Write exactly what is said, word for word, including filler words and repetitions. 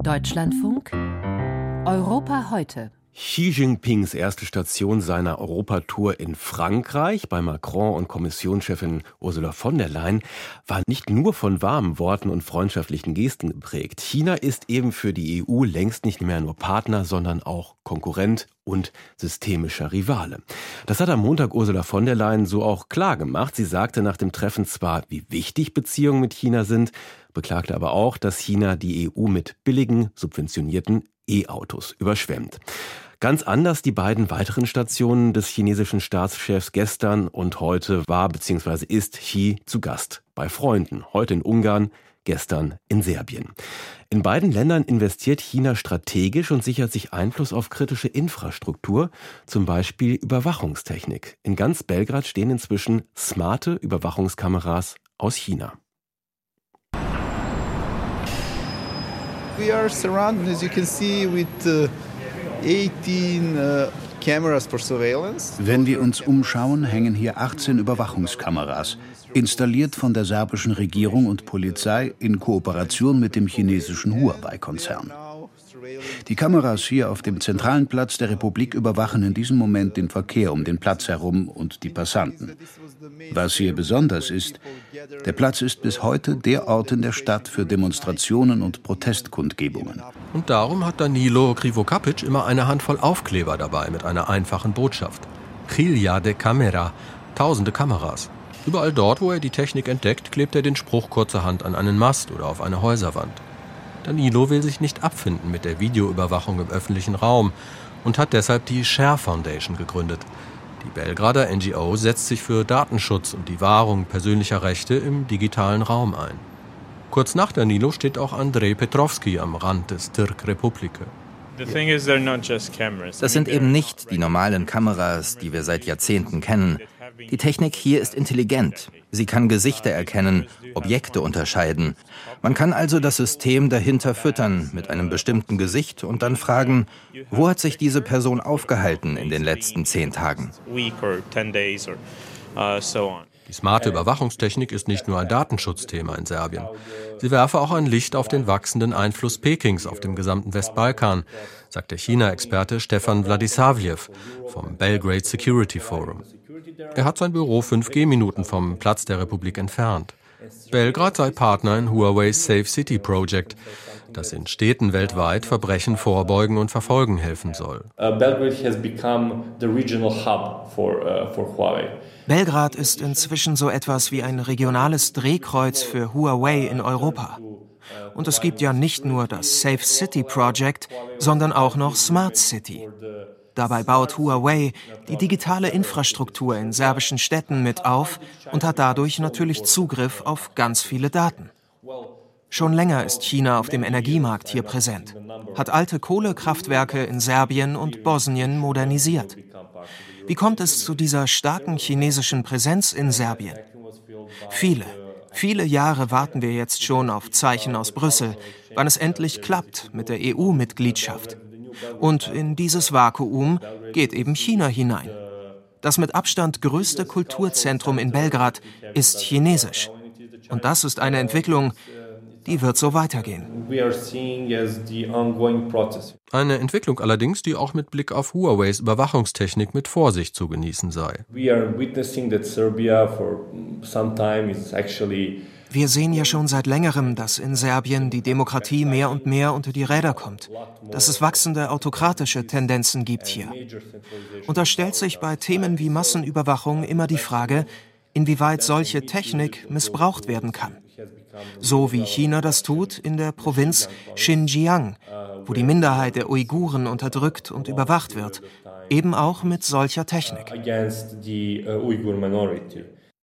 Deutschlandfunk Europa heute. Xi Jinpings erste Station seiner Europatour in Frankreich bei Macron und Kommissionschefin Ursula von der Leyen war nicht nur von warmen Worten und freundschaftlichen Gesten geprägt. China ist eben für die E U längst nicht mehr nur Partner, sondern auch Konkurrent und systemischer Rivale. Das hat am Montag Ursula von der Leyen so auch klar gemacht. Sie sagte nach dem Treffen zwar, wie wichtig Beziehungen mit China sind, beklagte aber auch, dass China die E U mit billigen, subventionierten E-Autos überschwemmt. Ganz anders die beiden weiteren Stationen des chinesischen Staatschefs gestern und heute war bzw. ist Xi zu Gast bei Freunden. Heute in Ungarn, gestern in Serbien. In beiden Ländern investiert China strategisch und sichert sich Einfluss auf kritische Infrastruktur, zum Beispiel Überwachungstechnik. In ganz Belgrad stehen inzwischen smarte Überwachungskameras aus China. We are surrounded, as you can see, with uh, eighteen uh, cameras for surveillance. Wenn wir uns umschauen, hängen hier achtzehn Überwachungskameras, installiert von der serbischen Regierung und Polizei in Kooperation mit dem chinesischen Huawei-Konzern. Die Kameras hier auf dem zentralen Platz der Republik überwachen in diesem Moment den Verkehr um den Platz herum und die Passanten. Was hier besonders ist, der Platz ist bis heute der Ort in der Stadt für Demonstrationen und Protestkundgebungen. Und darum hat Danilo Krivokapic immer eine Handvoll Aufkleber dabei mit einer einfachen Botschaft. Hilja de Camera, tausende Kameras. Überall dort, wo er die Technik entdeckt, klebt er den Spruch kurzerhand an einen Mast oder auf eine Häuserwand. Danilo will sich nicht abfinden mit der Videoüberwachung im öffentlichen Raum und hat deshalb die Share Foundation gegründet. Die Belgrader N G O setzt sich für Datenschutz und die Wahrung persönlicher Rechte im digitalen Raum ein. Kurz nach Danilo steht auch Andrej Petrovski am Rand des Trg Republike. Das sind eben nicht die normalen Kameras, die wir seit Jahrzehnten kennen. Die Technik hier ist intelligent. Sie kann Gesichter erkennen, Objekte unterscheiden. Man kann also das System dahinter füttern mit einem bestimmten Gesicht und dann fragen, wo hat sich diese Person aufgehalten in den letzten zehn Tagen? Die smarte Überwachungstechnik ist nicht nur ein Datenschutzthema in Serbien. Sie werfe auch ein Licht auf den wachsenden Einfluss Pekings auf dem gesamten Westbalkan, sagt der China-Experte Stefan Vladisavljev vom Belgrade Security Forum. Er hat sein Büro fünf Gehminuten vom Platz der Republik entfernt. Belgrad sei Partner in Huawei's Safe City Project, das in Städten weltweit Verbrechen vorbeugen und verfolgen helfen soll. Belgrad ist inzwischen so etwas wie ein regionales Drehkreuz für Huawei in Europa. Und es gibt ja nicht nur das Safe City Project, sondern auch noch Smart City. Dabei baut Huawei die digitale Infrastruktur in serbischen Städten mit auf und hat dadurch natürlich Zugriff auf ganz viele Daten. Schon länger ist China auf dem Energiemarkt hier präsent, hat alte Kohlekraftwerke in Serbien und Bosnien modernisiert. Wie kommt es zu dieser starken chinesischen Präsenz in Serbien? Viele, viele Jahre warten wir jetzt schon auf Zeichen aus Brüssel, wann es endlich klappt mit der E U-Mitgliedschaft. Und in dieses Vakuum geht eben China hinein. Das mit Abstand größte Kulturzentrum in Belgrad ist chinesisch. Und das ist eine Entwicklung, die wird so weitergehen. Eine Entwicklung allerdings, die auch mit Blick auf Huawei's Überwachungstechnik mit Vorsicht zu genießen sei. Wir sehen ja schon seit längerem, dass in Serbien die Demokratie mehr und mehr unter die Räder kommt, dass es wachsende autokratische Tendenzen gibt hier. Und da stellt sich bei Themen wie Massenüberwachung immer die Frage, inwieweit solche Technik missbraucht werden kann. So wie China das tut in der Provinz Xinjiang, wo die Minderheit der Uiguren unterdrückt und überwacht wird, eben auch mit solcher Technik.